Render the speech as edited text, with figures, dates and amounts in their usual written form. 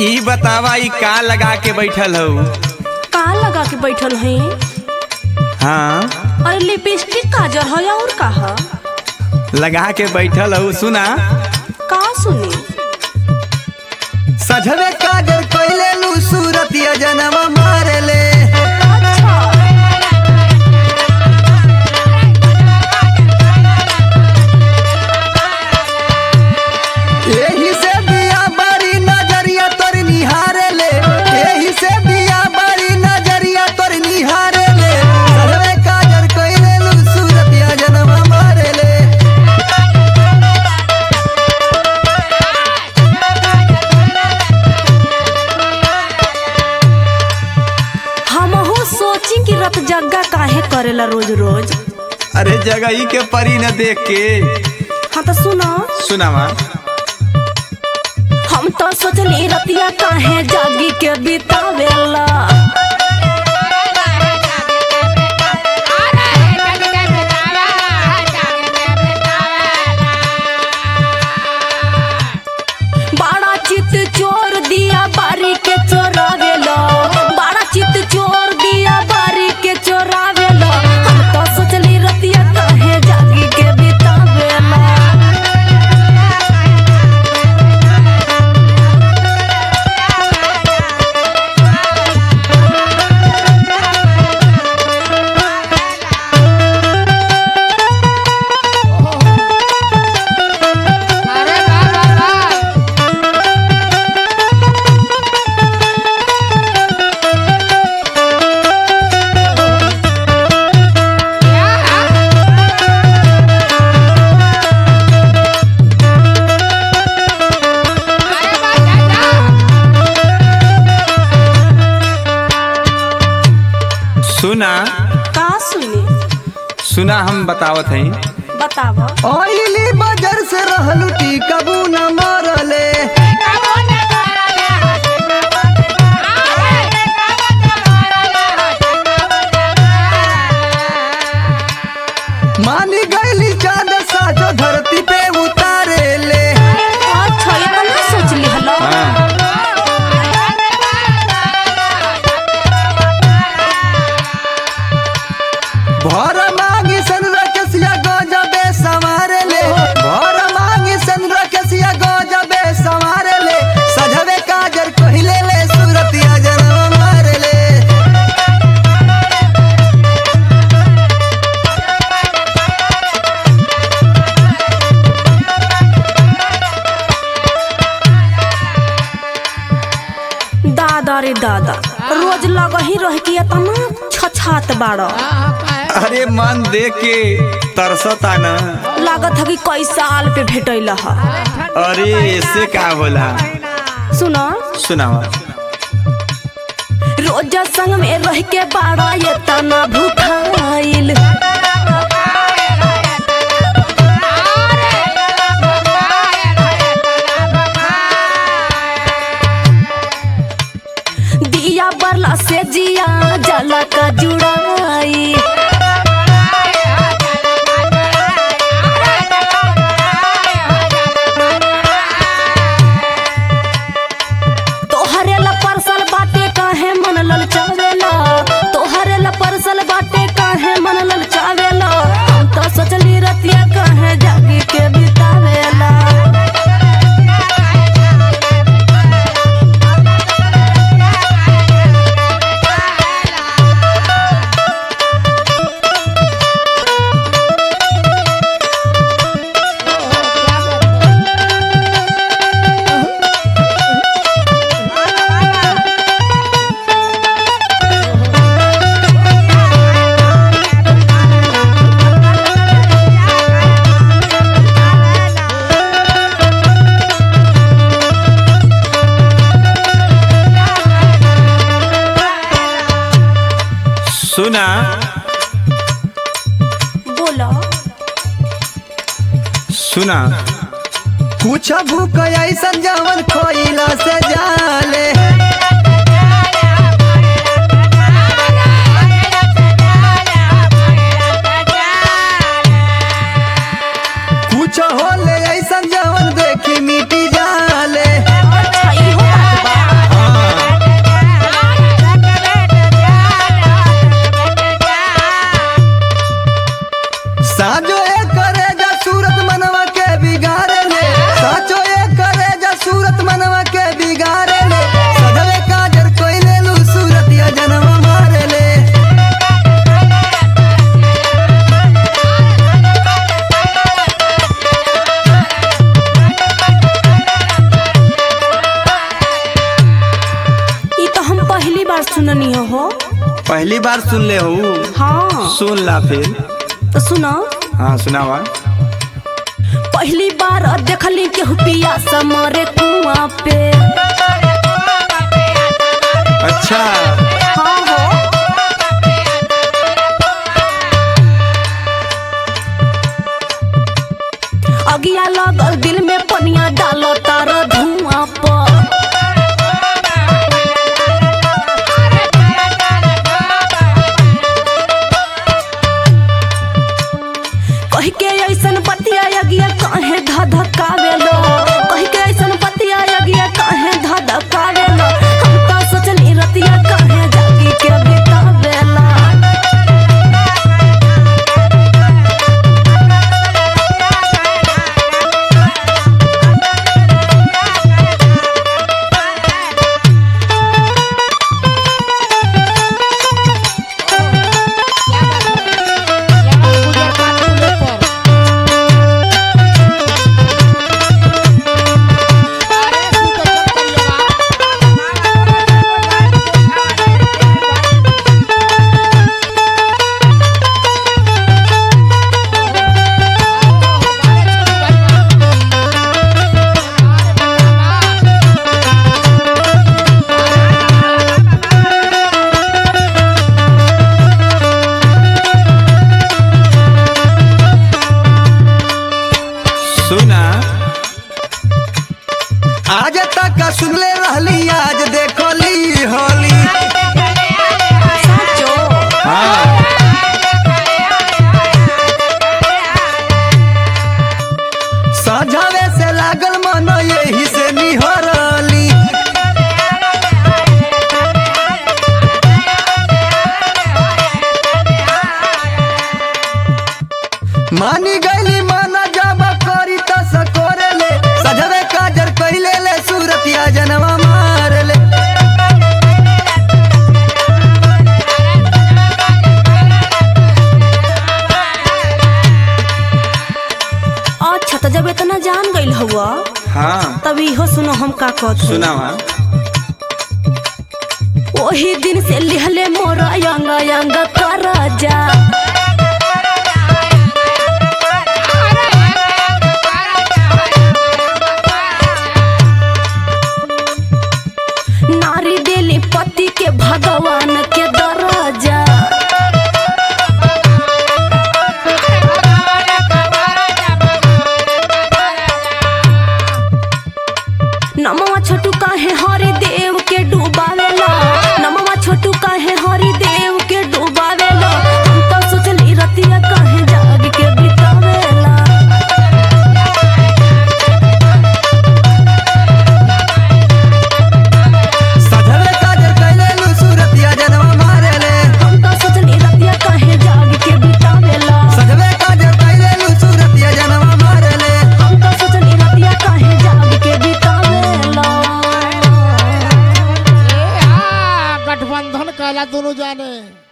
ई बतावा ई का लगा के बैठल हो? का लगा के बैठल है? हाँ और लिपस्टिक काजल है और का है? लगा के बैठल हो। सुना का सुनी? सजवे काजल कोइले लू सूरतिया जनवा मारे ले। यही से दिया बड़ी नजरिया तोर निहारे ले। यही से दिया बड़ी नजरिया तोर निहारे ले। सजवे काजल कोइले लू सूरतिया जनवा मारे ले। हमहू सोची कि रत जग्गा काहे करेला रोज रोज। अरे जगह के परी न देख के। हाँ तो सुना सुनावा। हम तो सोचली रतिया काहे जागी के बितावेला। बड़ा चित चोर दिया बारी के चोरावेला। बड़ा चित चोर दिया बारी के चोरावेला। हम तो सोचली रतिया काहे जागी के बितावेला। सुना का सुनी? सुना हम बतावत हई। बतावा। ऑयली बाजार से रहलू टी कबू न मरले। मानी गईली चाँद साजो धरती पे उतारे ले। अच्छा इतना सोचली हलो। भर मांगी सन रकसिया गजबे संवारे ले। भर मांगी सन रकसिया गजबे संवारे ले। सजवे काजल कोहिले ले सूरतिया जनवा मारे ले। दादा रे दादा रोज लगही रह के इतना छछात बाड़ा। अरे मन देख के तरसता न। लागत है कि कई साल पे भेटैला है। अरे ऐसे का होला? सुना सुनावा। रोज संग में रह के बाड़ा ये तना भूखाइल। दिया बरला से जिया जला का जुड़ाई। तोहरे ला परसल बाटे काहे मन ललचावेला। तोहरे ला परसल बाटे काहे मन ललचावेला। हम तो सोचली रतिया काहे जागी के बितावेला। सुना बोलो सुना। कुछ भूख ऐसा जवन खोइला से जाले। कुछ होले ऐसा जवन देखी मिटी जाले। अच्छा इहो बात बा। सुननी हो। पहली बार सुन ले हो। हाँ सुन ला फिर। तो सुना। हाँ सुनावा। पहली बार देखली केहू पिया समरे कुआं पे। अच्छा हाँ हो। अगिया लगल दिल में पनिया डालो तारा धुआं पर। कह के ऐसन पतिया अगिया काहे धधकावेलो। कह के ऐसन पतिया अगिया काहे धधकावेलो। हम तो सोचनी रतिया काहे जागी के बितावेला। आज तक सुन ले रहली, आज देखो ली होली। हाँ। सजावे से लागल मन यही से निहरली। मानी गईली माना जब करी त सकोरे ले। सजवे काजर कइले ले सूरतिया जनवा मार ले। अच्छा तो जब इतना जान गइल हुआ। हाँ तब इहो सुनो हम का कहत। सुनावा। वही दिन से लिहले मोरा यंग यंग कर जा। नारी देली पति के भगवान के दरजा। नमवा छोटू काहे हरि देव के डूबावेला। नमवा छोटू काहे हरि देव के डूबावेला। हम तो सोचली रतिया काहे जाग के बितावेला। सजवे काजर कइले लू सूरतिया जनवा मार ले। हम तो सोचली रतिया काहे जाग के बितावेला। सजवे काजर कइले लू सूरतिया जनवा मार ले। हम तो सोचली रतिया काहे जाग के बितावेला। गठबंधन कहला दोनों जाने।